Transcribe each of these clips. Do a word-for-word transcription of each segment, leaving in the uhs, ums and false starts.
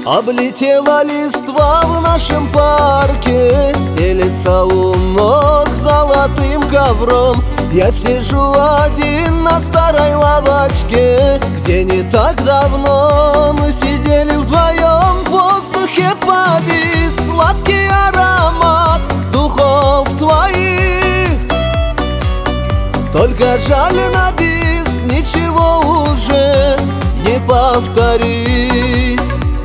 Облетела листва в нашем парке, стелется у ног золотым ковром. Я сижу один на старой лавочке, где не так давно мы сидели вдвоем. В воздухе повис сладкий аромат духов твоих. Только жаль, на бис ничего уже не повторить.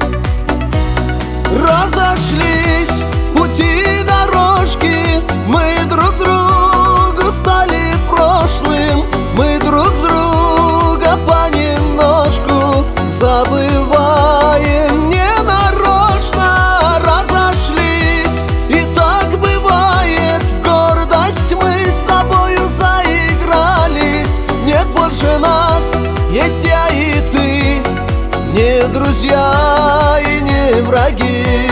Разошлись пути и дорожки, мы друг другу стали прошлым. Мы друг друга понемножку забываем ненарочно. Разошлись, и так бывает, в гордость мы с тобою заигрались. Нет больше нас, есть я и ты, не друзья и не враги.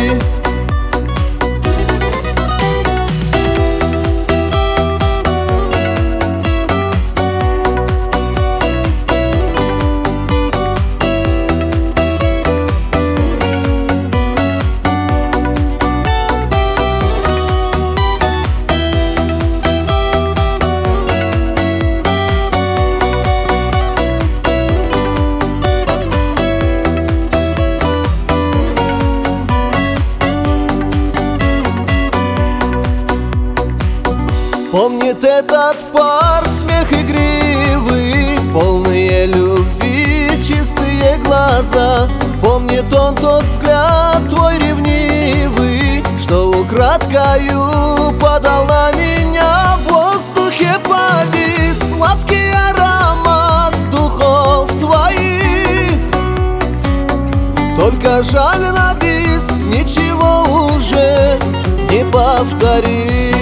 Помнит этот парк смех игривый, полные любви чистые глаза. Помнит он тот взгляд твой ревнивый, что украдкою подал на меня. В воздухе повис сладкий аромат духов твоих. Только жаль, на бис ничего уже не повторить.